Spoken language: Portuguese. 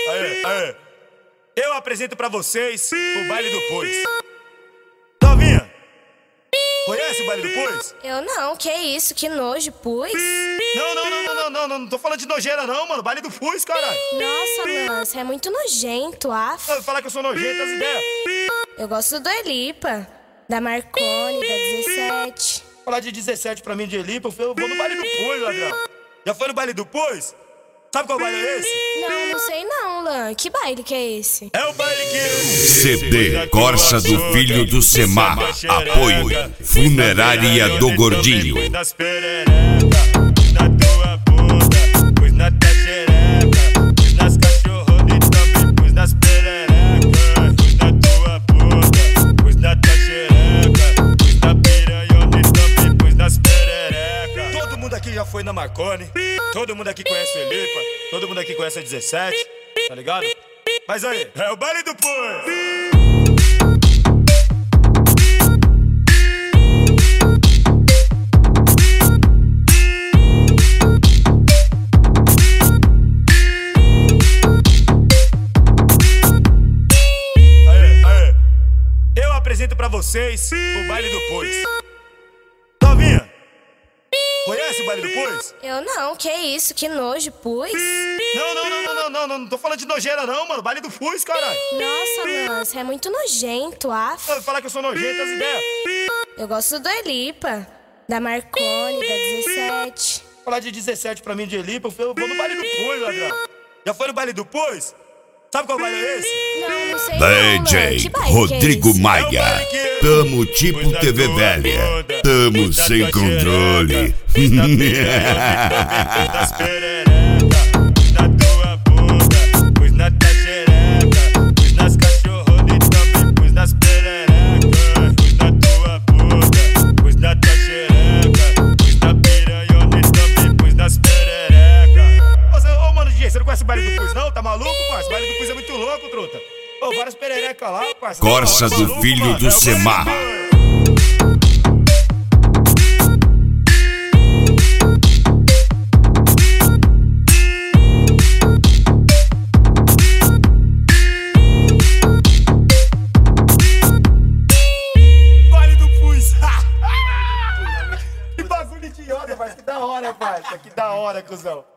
Aê, aê. Eu apresento pra vocês o Baile do Pus. Novinha, conhece o Baile do Pus? Eu não, que isso, que nojo, pus? Não tô falando de nojeira não, mano. Baile do Pus, caralho. Nossa, mano, você é muito nojento, af. Falar que eu sou nojento, as ideias. Eu gosto do Elipa, da Marconi, da 17. Falar de 17 pra mim de Elipa, eu vou no Baile do Pus, ladrão. Já foi no Baile do Pus? Sabe qual baile é esse? Não sei não, Lan. Que baile que é esse? É o baile que... CD Corsa do Filho do Semar. Apoio Funerária do Gordinho. Pus nas perereca, pus na tua bunda, pus na tua xereca, pus nas cachorronas e também pus nas pererecas. Pus na tua bunda, pus na tua xereca, pus na piranhona e também pus nas pererecas. Todo mundo aqui já foi na Marconi, todo mundo aqui conhece o Elipa, todo mundo aqui conhece a 17, tá ligado? Mas aí, é o Baile do Pus. Eu apresento pra vocês o Baile do Pus. Novinha, conhece o Baile do Pus? Eu não, que isso, que nojo, pus? Não tô falando de nojeira não, mano. Baile do Pus, caralho. Nossa, mano, você é muito nojento, af. Falar que eu sou nojento, as ideias. Eu gosto do Elipa, da Marconi, da 17. Falar de 17 pra mim de Elipa, eu vou no Baile do Pus, ladrão. Já foi no Baile do Pus? Sabe qual baile é esse? Não sei não, Lan. DJ Que baile Rodrigo que é esse? Maia. Tamo tipo TV velha. Tamo sem controle. Pus nas perereca, pus na tua bunda, pus na tua xereca, pus nas cachorronas e também pus nas pererecas. Pus na tua bunda, pus na tua xereca, pus na piranhona e também pus nas pererecas. Ô, mano, DJ, você não conhece o Baile do Pus não? Tá maluco, parça? O Baile do Pus é muito louco, truta. Ô, várias pererecas lá, parça. Corsa Tá do maluco, Filho parça? do É o Baile do Semar. Pus. Baile do Pus. Que bagulho idiota, parça. Que da hora, parça. Que da hora, cuzão.